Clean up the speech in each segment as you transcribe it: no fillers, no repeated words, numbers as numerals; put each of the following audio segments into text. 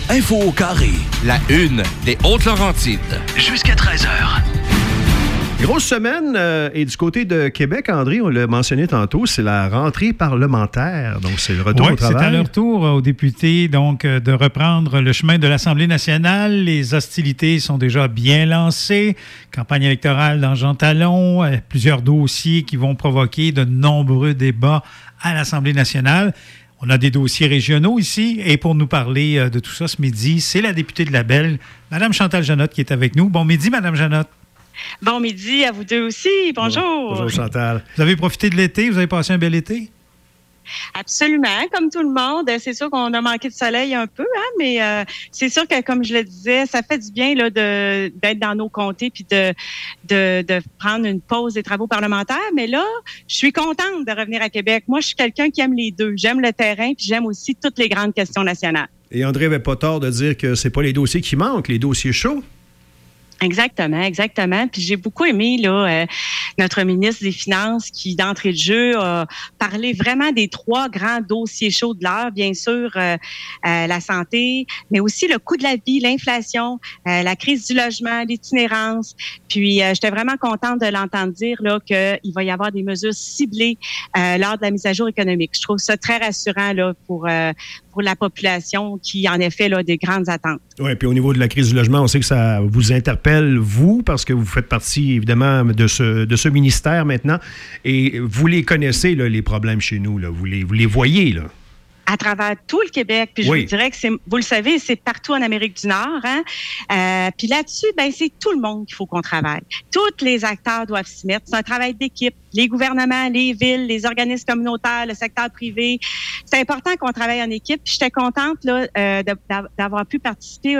Info au carré. La une des Hautes-Laurentides. Jusqu'à 13h. Grosse semaine, et du côté de Québec, André, on l'a mentionné tantôt, c'est la rentrée parlementaire. Donc, c'est le retour au travail. C'est à leur tour aux députés donc, de reprendre le chemin de l'Assemblée nationale. Les hostilités sont déjà bien lancées. Campagne électorale dans Jean Talon, plusieurs dossiers qui vont provoquer de nombreux débats à l'Assemblée nationale. On a des dossiers régionaux ici. Et pour nous parler de tout ça ce midi, c'est la députée de Labelle, Mme Chantal Janotte, qui est avec nous. Bon midi, Mme Janotte. Bon midi à vous deux aussi. Bonjour. Bonjour, Chantal. Vous avez profité de l'été? Vous avez passé un bel été? Absolument, comme tout le monde. C'est sûr qu'on a manqué de soleil un peu, hein, mais c'est sûr que, comme je le disais, ça fait du bien là, d'être dans nos comtés puis de prendre une pause des travaux parlementaires. Mais là, je suis contente de revenir à Québec. Moi, je suis quelqu'un qui aime les deux. J'aime le terrain puis j'aime aussi toutes les grandes questions nationales. Et André n'avait pas tort de dire que c'est pas les dossiers qui manquent, les dossiers chauds. Exactement. Puis j'ai beaucoup aimé là notre ministre des Finances qui, d'entrée de jeu, a parlé vraiment des trois grands dossiers chauds de l'heure. Bien sûr, la santé, mais aussi le coût de la vie, l'inflation, la crise du logement, l'itinérance. Puis j'étais vraiment contente de l'entendre dire là qu'il va y avoir des mesures ciblées lors de la mise à jour économique. Je trouve ça très rassurant là pour la population qui, en effet, là, des grandes attentes. Oui, puis au niveau de la crise du logement, on sait que ça vous interpelle, vous, parce que vous faites partie, évidemment, de ce ministère maintenant, et vous les connaissez, là, les problèmes chez nous, là. Vous les voyez, là. À travers tout le Québec. Puis je vous dirais que vous le savez, c'est partout en Amérique du Nord. Hein? Puis là-dessus, c'est tout le monde qu'il faut qu'on travaille. Tous les acteurs doivent s'y mettre. C'est un travail d'équipe. Les gouvernements, les villes, les organismes communautaires, le secteur privé. C'est important qu'on travaille en équipe. Puis j'étais contente là, d'avoir pu participer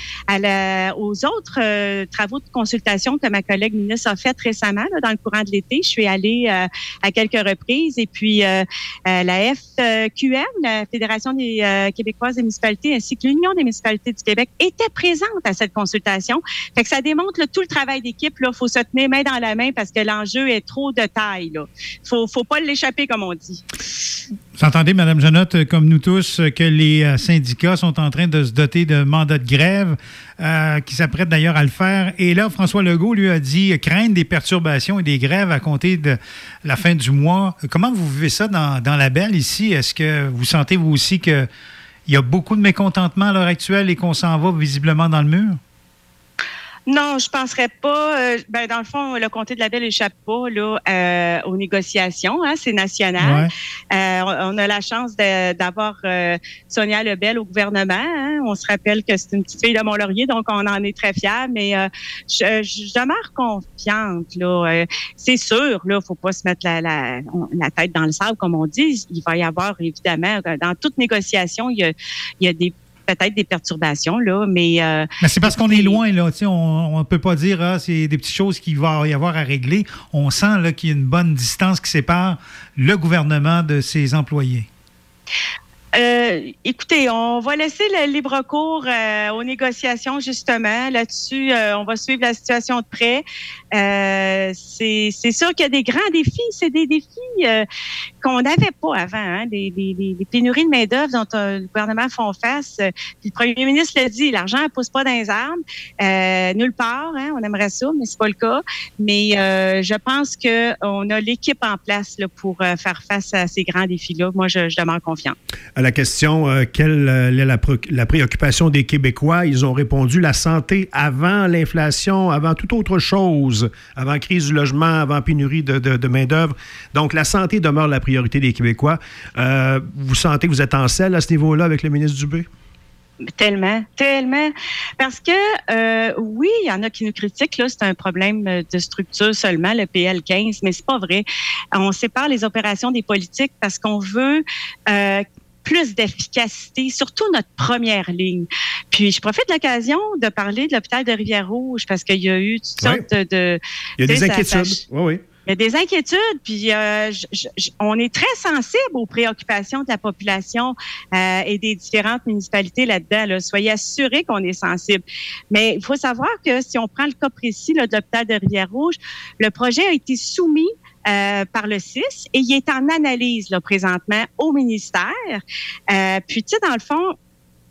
aux autres travaux de consultation que ma collègue ministre a fait récemment là, dans le courant de l'été. Je suis allée à quelques reprises. Et puis la FQM, la Fédération des Québécoises des municipalités, ainsi que l'Union des municipalités du Québec étaient présentes à cette consultation. Fait que ça démontre là, tout le travail d'équipe. Il faut se tenir main dans la main parce que l'enjeu est trop de taille. Là. Faut pas l'échapper, comme on dit. Vous entendez, Mme Janotte, comme nous tous, que les syndicats sont en train de se doter de mandats de grève, qui s'apprêtent d'ailleurs à le faire. Et là, François Legault, lui, a dit craindre des perturbations et des grèves à compter de la fin du mois. Comment vous vivez ça dans la Belle ici? Est-ce que vous sentez, vous aussi, qu'il y a beaucoup de mécontentement à l'heure actuelle et qu'on s'en va visiblement dans le mur? Non, je penserais pas. Dans le fond, le comté de la Belle échappe pas là aux négociations. Hein, c'est national. Ouais. On a la chance d'avoir Sonia Lebel au gouvernement. Hein. On se rappelle que c'est une petite fille de Mont-Laurier, donc on en est très fiers. Mais je demeure confiante. Là, c'est sûr. Là, faut pas se mettre la tête dans le sable, comme on dit. Il va y avoir évidemment dans toute négociation, il y a peut-être des perturbations, là, mais c'est parce qu'on est loin, là. On ne peut pas dire c'est des petites choses qu'il va y avoir à régler. On sent là, qu'il y a une bonne distance qui sépare le gouvernement de ses employés. Écoutez, on va laisser le libre cours aux négociations, justement. Là-dessus, on va suivre la situation de près. C'est sûr qu'il y a des grands défis. C'est des défis qu'on n'avait pas avant. Hein? Des pénuries de main-d'œuvre dont le gouvernement font face. Puis le premier ministre l'a dit, l'argent ne pousse pas dans les arbres. Nulle part. Hein? On aimerait ça, mais c'est pas le cas. Mais je pense qu'on a l'équipe en place là, pour faire face à ces grands défis-là. Moi, je demeure confiante. À la question, quelle est la préoccupation des Québécois, ils ont répondu la santé avant l'inflation, avant toute autre chose, avant crise du logement, avant pénurie de main-d'œuvre. Donc, la santé demeure la priorité des Québécois. Vous sentez que vous êtes en selle à ce niveau-là avec le ministre Dubé? Tellement. Parce que, oui, il y en a qui nous critiquent, là, c'est un problème de structure seulement, le PL15, mais c'est pas vrai. On sépare les opérations des politiques parce qu'on veut plus d'efficacité, surtout notre première ligne. Puis, je profite de l'occasion de parler de l'hôpital de Rivière-Rouge parce qu'il y a eu toutes sortes de... Il y a des inquiétudes, oui. Il y a des inquiétudes, puis on est très sensible aux préoccupations de la population et des différentes municipalités là-dedans. Là. Soyez assurés qu'on est sensible. Mais il faut savoir que si on prend le cas précis là, de l'hôpital de Rivière-Rouge, le projet a été soumis par le CIS et il est en analyse là, présentement au ministère. Puis, tu sais, dans le fond,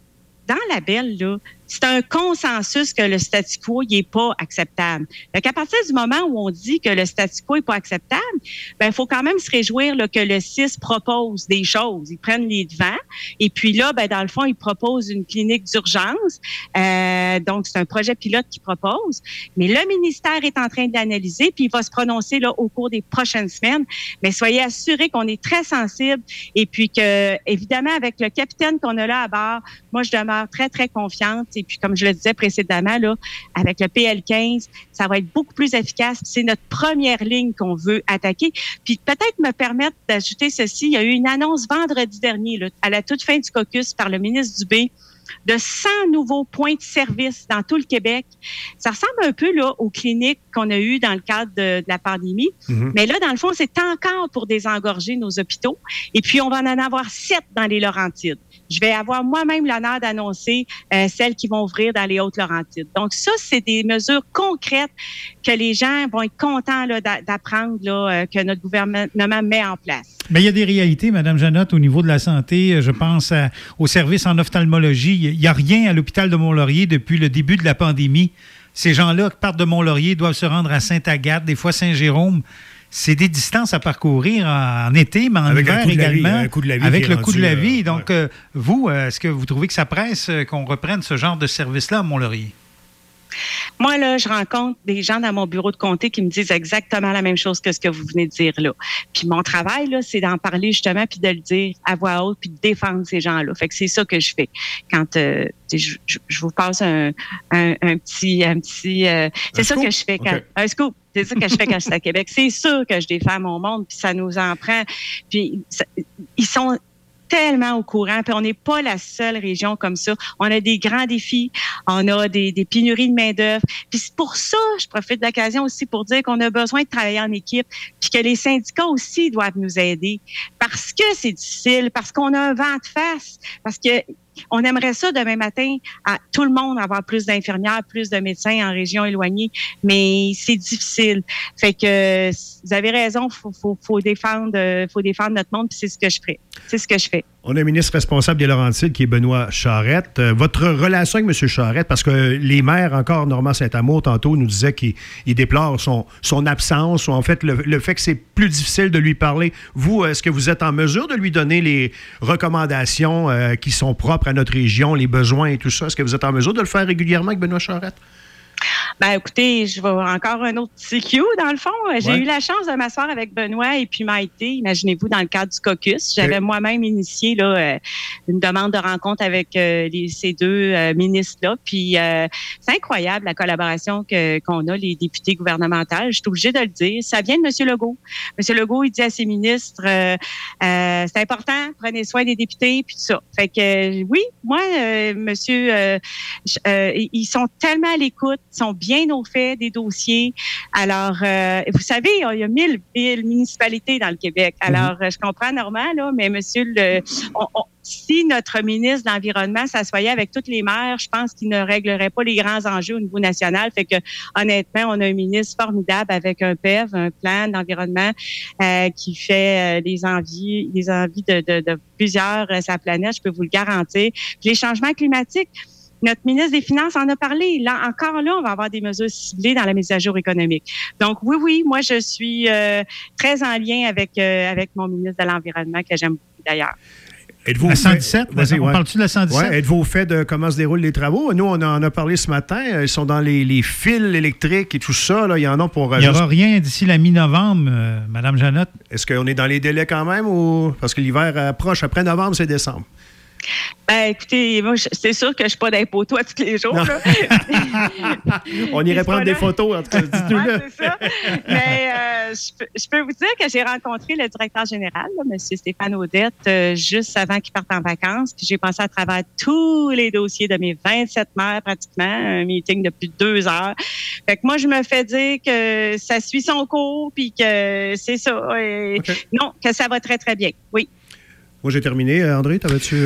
dans la Belle, là, c'est un consensus que le statu quo n'est pas acceptable. Donc, à partir du moment où on dit que le statu quo n'est pas acceptable, ben, il faut quand même se réjouir là, que le CIS propose des choses. Ils prennent les devants. Et puis là, ben, dans le fond, ils proposent une clinique d'urgence. Donc, c'est un projet pilote qu'ils proposent. Mais le ministère est en train de l'analyser, puis il va se prononcer là, au cours des prochaines semaines. Mais soyez assurés qu'on est très sensible et puis que, évidemment, avec le capitaine qu'on a là à bord, moi, je demeure très, très confiante. Et puis, comme je le disais précédemment, là, avec le PL15, ça va être beaucoup plus efficace. C'est notre première ligne qu'on veut attaquer. Puis, peut-être me permettre d'ajouter ceci. Il y a eu une annonce vendredi dernier, là, à la toute fin du caucus, par le ministre Dubé, de 100 nouveaux points de service dans tout le Québec. Ça ressemble un peu là aux cliniques qu'on a eues dans le cadre de la pandémie. Mm-hmm. Mais là, dans le fond, c'est encore pour désengorger nos hôpitaux. Et puis, on va en avoir 7 dans les Laurentides. Je vais avoir moi-même l'honneur d'annoncer celles qui vont ouvrir dans les Hautes-Laurentides. Donc, ça, c'est des mesures concrètes que les gens vont être contents là, d'apprendre là, que notre gouvernement met en place. Bien, il y a des réalités, Mme Janotte, au niveau de la santé. Je pense au service en ophtalmologie. Il n'y a rien à l'hôpital de Mont-Laurier depuis le début de la pandémie. Ces gens-là qui partent de Mont-Laurier doivent se rendre à Sainte-Agathe, des fois Saint-Jérôme. C'est des distances à parcourir en été, mais en avec hiver également, avec le coût de la vie. Donc, ouais. Vous, est-ce que vous trouvez que ça presse qu'on reprenne ce genre de service-là à Mont-Laurier? Moi, là, je rencontre des gens dans mon bureau de comté qui me disent exactement la même chose que ce que vous venez de dire là. Puis mon travail, là, c'est d'en parler justement, puis de le dire à voix haute, puis de défendre ces gens-là. Fait que c'est ça que je fais. Quand je vous passe un petit c'est ça que je fais quand un scoop. C'est ça que je fais quand je suis à Québec. C'est sûr que je défends mon monde, puis ça nous en prend. Puis ils sont tellement au courant, puis on n'est pas la seule région comme ça. On a des grands défis, on a des pénuries de main-d'œuvre. Puis c'est pour ça, je profite de l'occasion aussi pour dire qu'on a besoin de travailler en équipe, puis que les syndicats aussi doivent nous aider. Parce que c'est difficile, parce qu'on a un vent de face, parce que on aimerait ça demain matin, à tout le monde avoir plus d'infirmières, plus de médecins en région éloignée, mais c'est difficile. Fait que vous avez raison, faut défendre notre monde, puis c'est ce que je ferai. C'est ce que je fais. On a un ministre responsable des Laurentides qui est Benoît Charette. Votre relation avec M. Charette, parce que les maires, encore Normand Saint-Amour, tantôt, nous disaient qu'il déplore son absence, ou en fait le fait que c'est plus difficile de lui parler. Vous, est-ce que vous êtes en mesure de lui donner les recommandations qui sont propres à notre région, les besoins et tout ça? Est-ce que vous êtes en mesure de le faire régulièrement avec Benoît Charette? Ben, écoutez, je vais encore un autre CQ, dans le fond. J'ai eu la chance de m'asseoir avec Benoît et puis Maïté, imaginez-vous, dans le cadre du caucus. J'avais moi-même initié là, une demande de rencontre avec ces deux ministres-là. Puis, c'est incroyable, la collaboration qu'on a, les députés gouvernementaux. Je suis obligée de le dire. Ça vient de M. Legault. M. Legault, il dit à ses ministres, c'est important, prenez soin des députés, puis tout ça. Fait que, oui, moi, monsieur, ils sont tellement à l'écoute, ils sont bien au fait des dossiers. Alors, vous savez, il y a 1000 villes, municipalités dans le Québec. Alors, je comprends Normand, là, mais monsieur, si notre ministre de l'Environnement s'assoyait avec toutes les maires, je pense qu'il ne réglerait pas les grands enjeux au niveau national. Fait que, honnêtement, on a un ministre formidable avec un PEV, un plan d'environnement, qui fait les envies de plusieurs sa planète, je peux vous le garantir. Puis les changements climatiques, notre ministre des Finances en a parlé. Là, encore là, on va avoir des mesures ciblées dans la mise à jour économique. Donc, oui, moi, je suis très en lien avec mon ministre de l'Environnement, que j'aime beaucoup d'ailleurs. Êtes-vous la 117? On parle-tu de la 117? Ouais, êtes-vous au fait de comment se déroulent les travaux? Nous, on en a parlé ce matin. Ils sont dans les fils électriques et tout ça. Là. Il y en a pour... Il n'y aura rien d'ici la mi-novembre, Mme Janotte. Est-ce qu'on est dans les délais quand même? Ou parce que l'hiver approche. Après novembre, c'est décembre. Ben, écoutez, moi, c'est sûr que je ne suis pas dans les poteaux tous les jours. Là. On irait prendre des photos, en tout cas. Ouais, c'est ça. Mais je peux vous dire que j'ai rencontré le directeur général, là, M. Stéphane Audette, juste avant qu'il parte en vacances. Puis j'ai passé à travers tous les dossiers de mes 27 maires, pratiquement, un meeting de plus de 2 heures. Fait que moi, je me fais dire que ça suit son cours, puis que c'est ça. Non, que ça va très, très bien. Oui. Moi, j'ai terminé. André, t'avais-tu...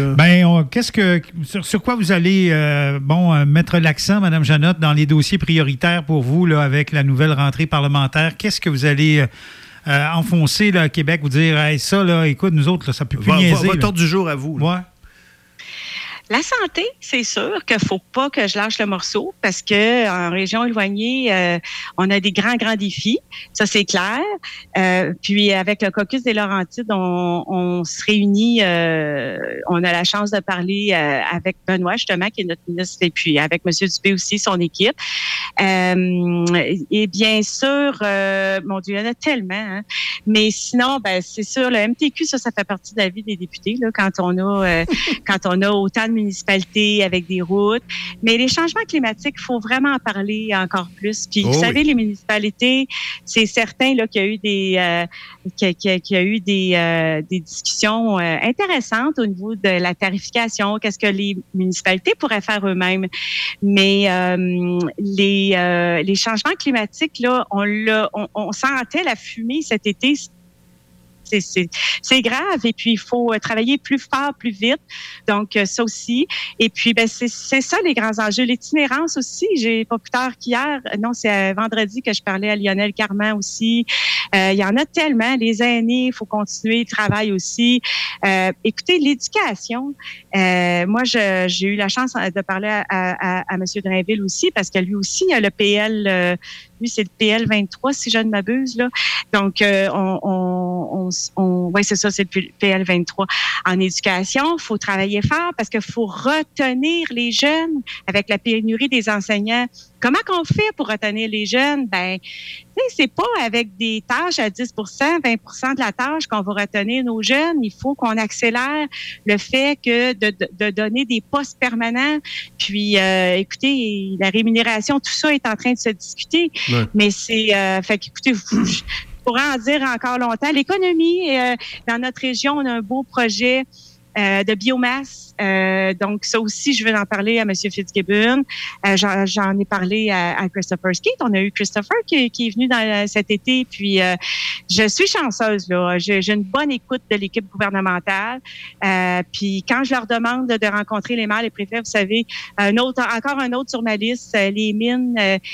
sur quoi vous allez mettre l'accent, Mme Janotte, dans les dossiers prioritaires pour vous, là, avec la nouvelle rentrée parlementaire? Qu'est-ce que vous allez enfoncer là, à Québec, vous dire, hey, ça, là, écoute, nous autres, là, ça ne peut plus niaiser. Votre ordre du jour à vous. Ouais. La santé, c'est sûr qu'il faut pas que je lâche le morceau parce que en région éloignée, on a des grands défis. Ça, c'est clair. Puis avec le caucus des Laurentides, on se réunit. On a la chance de parler avec Benoît, justement, qui est notre ministre, et puis avec M. Dubé aussi, son équipe. Et bien sûr, mon Dieu, il y en a tellement. Hein. Mais sinon, ben c'est sûr, le MTQ, ça fait partie de la vie des députés. Là, quand on a autant de municipalités avec des routes. Mais les changements climatiques, il faut vraiment en parler encore plus. Puis vous savez, les municipalités, c'est certain là qu'il y a eu des discussions intéressantes au niveau de la tarification. Qu'est-ce que les municipalités pourraient faire eux-mêmes? Mais les changements climatiques, là, on sentait la fumée cet été. C'est grave et puis il faut travailler plus fort, plus vite. Donc, ça aussi. Et puis, ben c'est ça les grands enjeux. L'itinérance aussi, j'ai pas plus tard qu'hier, non, c'est vendredi que je parlais à Lionel Carman aussi. Il y en a tellement. Les aînés, il faut continuer le travail aussi. Écoutez, l'éducation, moi, j'ai eu la chance de parler à M. Drainville aussi parce que lui aussi, il a le PL... lui, c'est le PL 23, si je ne m'abuse, là. Donc, oui, c'est ça, c'est le PL 23. En éducation, il faut travailler fort parce qu'il faut retenir les jeunes avec la pénurie des enseignants. Comment qu'on fait pour retenir les jeunes? Ben, tu sais, c'est pas avec des tâches à 10 20 de la tâche qu'on va retenir nos jeunes. Il faut qu'on accélère le fait que de donner des postes permanents. Puis, écoutez, la rémunération, tout ça est en train de se discuter. Ouais. Mais c'est, fait qu'écoutez, je pourrais en dire encore longtemps. L'économie, dans notre région, on a un beau projet de biomasse. Donc, ça aussi, je veux en parler à M. Fitzgibbon. J'en ai parlé à Christopher Skeet. On a eu Christopher qui est venu cet été. Puis, je suis chanceuse, là. J'ai une bonne écoute de l'équipe gouvernementale. Puis, quand je leur demande de rencontrer les maires, les préfets, vous savez, encore un autre sur ma liste, les mines,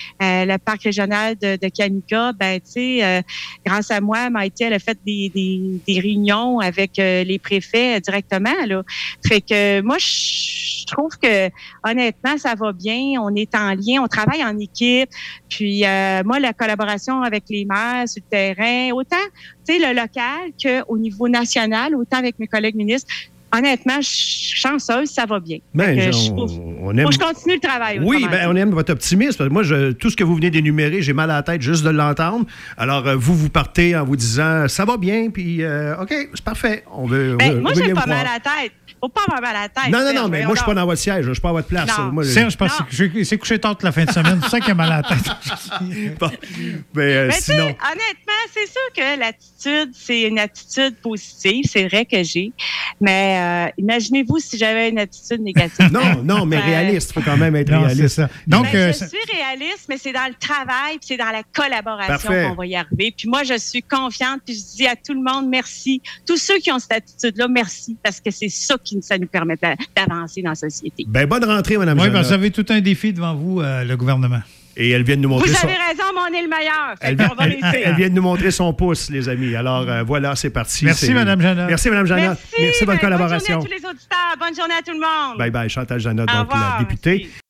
le parc régional de Kanika, ben, tu sais, grâce à moi, Maïté, elle a fait des réunions avec les préfets directement, là. Fait que moi, je trouve que honnêtement, ça va bien. On est en lien, on travaille en équipe. Puis moi, la collaboration avec les maires sur le terrain, autant tu sais le local qu'au niveau national, autant avec mes collègues ministres. Honnêtement, je suis chanceuse, ça va bien. Ben, on aime... Faut que je continue le travail. Oui, ben, on aime votre optimisme. Moi, tout ce que vous venez d'énumérer, j'ai mal à la tête juste de l'entendre. Alors, vous partez en vous disant, ça va bien, puis OK, c'est parfait. Moi, j'ai pas mal à la tête. Faut pas avoir mal à la tête. Non, mais moi, je suis pas dans votre siège. Je suis pas à votre place. Serge, je pense qu'il s'est couché tard toute la fin de semaine. C'est ça qui a mal à la tête. Bon. Mais sinon... Honnêtement, c'est sûr que l'attitude, c'est une attitude positive. C'est vrai que j'ai. Mais imaginez-vous si j'avais une attitude négative. Non, mais réaliste. Il faut quand même être réaliste. C'est ça. Donc, je suis réaliste, mais c'est dans le travail, puis c'est dans la collaboration qu'on va y arriver. Puis moi, je suis confiante, puis je dis à tout le monde merci. Tous ceux qui ont cette attitude-là, merci, parce que c'est ça qui nous permet d'avancer dans la société. Ben, bonne rentrée, Mme Jeannotte. Oui, vous avez tout un défi devant vous, le gouvernement. Et elle vient de nous montrer Vous avez raison, mais on est le meilleur. Elle vient de nous montrer son pouce, les amis. Alors, voilà, c'est parti. Merci, Mme Jeannotte. Merci, Mme Jeannotte. Merci de votre collaboration. Bonne journée à tous les auditeurs. Bonne journée à tout le monde. Bye-bye. Chantal Jeannotte, donc la députée. Merci.